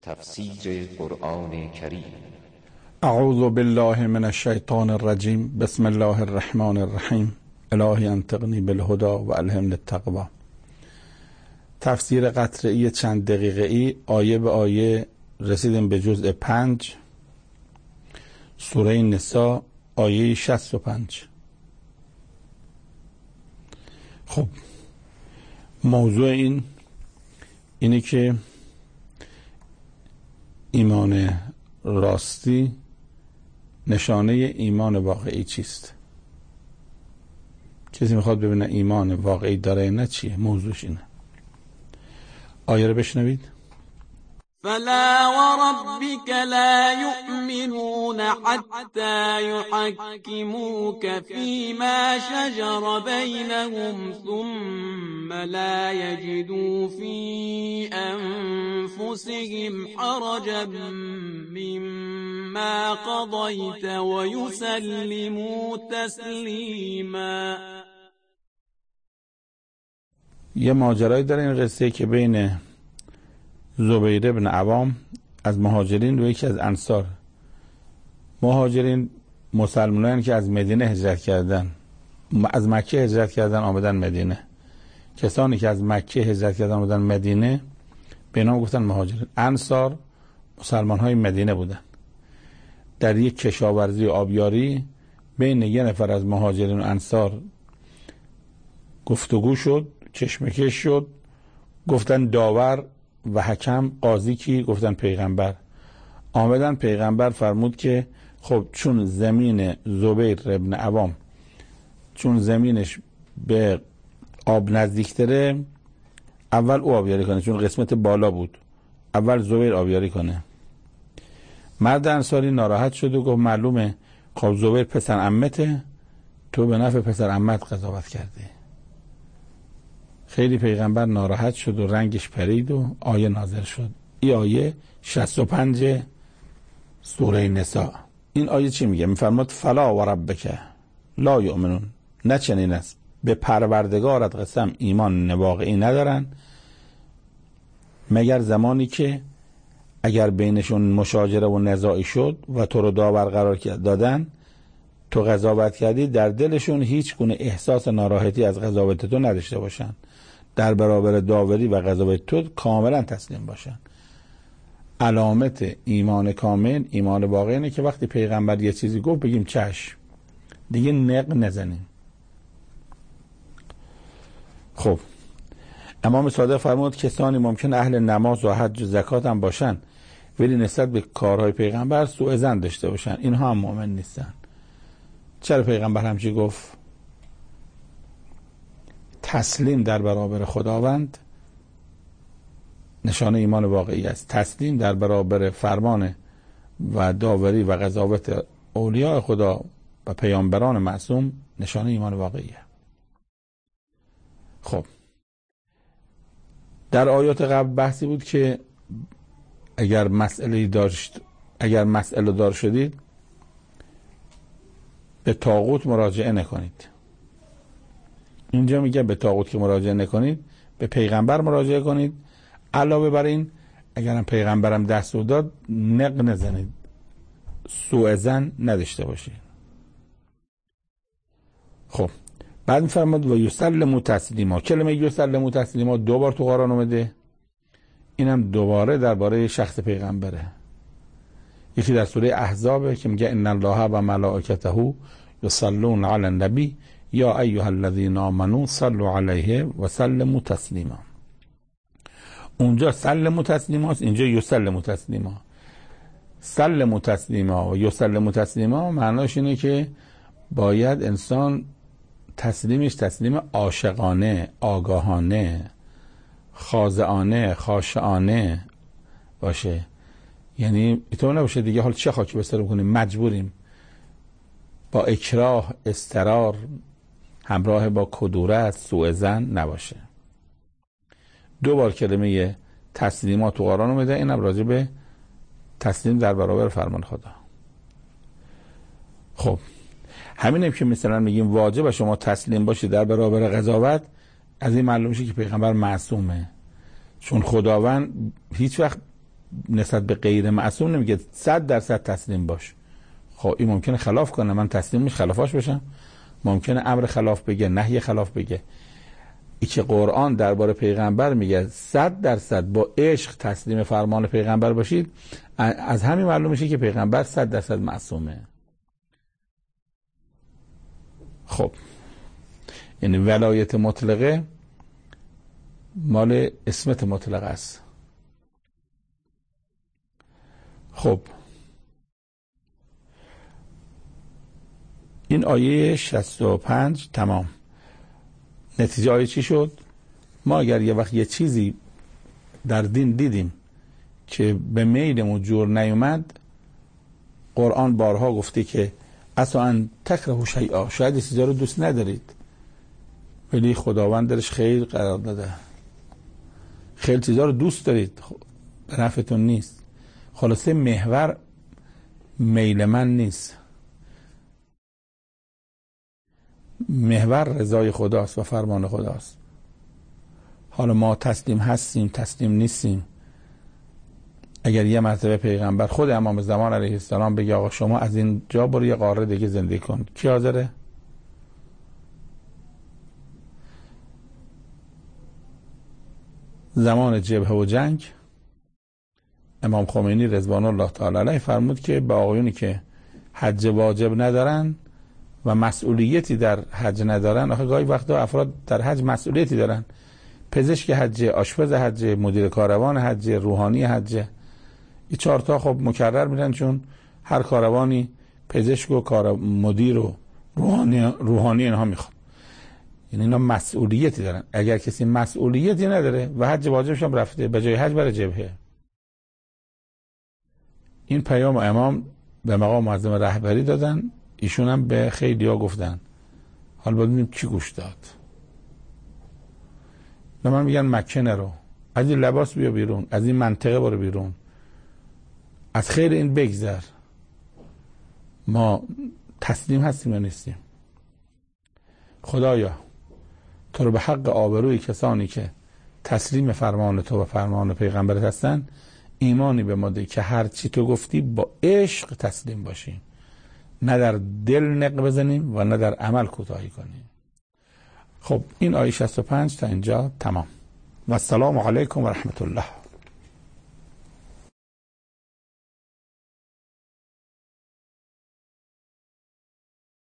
تفسیر قرآن کریم. اعوذ بالله من الشیطان الرجیم. بسم الله الرحمن الرحیم. الهی انطقنی بالهدى و الهمنی التقوی. تفسیر قطره‌ای چند دقیقه‌ای آیه به آیه رسیدیم به جزء 5 سوره نساء آیه 65. خب موضوع اینه که ایمان راستی نشانه ایمان واقعی چیست؟ کسی میخواد ببینه ایمان واقعی داره نه چیه؟ موضوعش اینه. آیه رو بشنوید. فلا وربك لا يؤمنون حتى يحكموك فيما شجر بينهم ثم لا يجدوا في أنفسهم حرجا مما قضيت ويسلموا تسليما. یه ماجرایی داره این قصه که بین زبیر بن عوام از مهاجرین و یکی از انصار. مهاجرین مسلمانان که از مدینه هجرت کردن، از مکه هجرت کردن آمدن مدینه. کسانی که از مکه هجرت کردن آمدن مدینه به نام گفتن مهاجرین. انصار مسلمان های مدینه بودن. در یک کشاورزی آبیاری بین یه نفر از مهاجرین و انصار گفتگو شد، کشمکش شد. گفتن داور و حکم، قاضی کی؟ گفتن پیغمبر. آمدن پیغمبر فرمود که خب چون زمین زبیر ابن عوام چون زمینش به آب نزدیکتره اول او آبیاری کنه، چون قسمت بالا بود اول زبیر آبیاری کنه. مرد انصاری ناراحت شد و گفت معلومه خب زبیر پسر عمته، تو به نفع پسر عمت قضاوت کردی. خیلی پیغمبر ناراحت شد و رنگش پرید و آیه نازل شد. این آیه 65 سوره نساء. این آیه چی میگه؟ میفرماد فلا و ربک لا یؤمنون، نه چنین است، به پروردگارت قسم ایمان واقعی ندارن مگر زمانی که اگر بینشون مشاجره و نزاعی شد و تو رو داور قرار دادن، تو قضاوت کردی، در دلشون هیچ گونه احساس ناراحتی از قضاوت تو نداشته باشن، در برابر داوری و قضاوت تو کاملا تسلیم باشن. علامت ایمان کامل، ایمان واقعی اینه که وقتی پیغمبر یه چیزی گفت بگیم چشم، دیگه نق نزنیم. خب امام صادق فرمود کسانی ممکن اهل نماز و حج و زکات هم باشن ولی نسبت به کارهای پیغمبر سوء ظن داشته باشن، اینها هم مؤمن نیستن. چرا پیغمبر همچی گفت؟ تسلیم در برابر خداوند نشانه ایمان واقعی است. تسلیم در برابر فرمان و داوری و قضاوت اولیاء خدا و پیامبران معصوم نشانه ایمان واقعیه. خب در آیات قبل بحثی بود که اگر مسئله دار شدید به طاغوت مراجعه نکنید. اینجا میگه به طاغوت که مراجعه نکنید، به پیغمبر مراجعه کنید. علاوه بر این اگرم پیغمبرم دستور داد نق نزنید، سوء ظن نداشته باشید. خب بعد میفرماد و یسلموا تسلیما. کلمه یسلموا تسلیما 2 بار تو قرآن اومده. اینم دوباره درباره شخص پیغمبره. یکی در سوره احزاب که میگه ان الله و ملائکته یصلون علی النبی یا ایها الذین آمنوا صلوا علیه و سلموا تسلیما. اونجا سلموا تسلیما است، اینجا یسلموا تسلیما. سلموا تسلیما و یسلموا تسلیما معناش اینه که باید انسان تسلیمش تسلیم عاشقانه، آگاهانه، خاضعانه، خاشعانه باشه. یعنی اینطور نباشه دیگه حال چه خاکی به سر بکنیم، مجبوریم، با اکراه، اضطرار، همراه با کدورت، سوء ظن نباشه. 2 بار کلمه تسلیمات تو قرآن اومده. اینم راجع به تسلیم در برابر فرمان خدا. خب همینه که مثلا میگیم واجب شما تسلیم باشید در برابر قضاوت، از این معلوم میشه که پیغمبر معصومه، چون خداوند هیچ وقت نسبت به غیر معصوم نمیگه 100% تسلیم باش. خب این ممکنه خلاف کنه، من تسلیم میش خلافاش بشم، ممکنه امر خلاف بگه، نهی خلاف بگه. ای که قرآن درباره پیغمبر میگه 100% با عشق تسلیم فرمان پیغمبر باشید، از همین معلوم میشه که پیغمبر 100% معصومه. خب یعنی ولایت مطلقه مال اسمت مطلقه است. خب این آیه 65 تمام. نتیجه آیه چی شد؟ ما اگر یه وقت یه چیزی در دین دیدیم که به میلمون جور نیومد، قرآن بارها گفته که اصلا تکرهوا شیئا، شاید این چیزا رو دوست ندارید ولی خداوند درش خیر قرار داده. خیلی چیزا رو دوست دارید، به نفعتون نیست. خلاصه محور میل من نیست، محور رضای خداست و فرمان خداست. حالا ما تسلیم هستیم تسلیم نیستیم. اگر یه مرتبه پیغمبر خود امام زمان علیه السلام بگه آقا شما از این جا برو یه قاره دیگه زندگی کن، کی حاضره؟ زمان جبهه و جنگ امام خمینی رضوان الله تعالی علیه فرمود که به آقایونی که حج واجب ندارن و مسئولیتی در حج ندارن، آخه گاهی وقتا افراد در حج مسئولیتی دارن، پزشک حج، آشپز حج، مدیر کاروان حج، روحانی حج، این 4 تا خب مکرر میرن، چون هر کاروانی پزشک و مدیر و روحانی اینها میخواد. یعنی اینا مسئولیتی دارن. اگر کسی مسئولیتی نداره و حج واجبش هم رفته، به جای حج بره جبهه. این پیام امام به مقام معظم رهبری دادن، ایشون هم به خیلیا گفتن. حالا ببینیم کی گوش داد. من میگن مکه نرو، از این لباس بیا بیرون، از این منطقه برو بیرون، از خیر این بگذر. ما تسلیم هستیم یا نیستیم؟ خدایا تو رو به حق آبروی کسانی که تسلیم فرمان تو و فرمان پیغمبرت هستن ایمانی به ما ده که هر چی تو گفتی با عشق تسلیم باشیم، نه در دل نق بزنیم و نه در عمل کوتاهی کنیم. خب این آیه 65 تا اینجا تمام. و السلام علیکم و رحمت الله.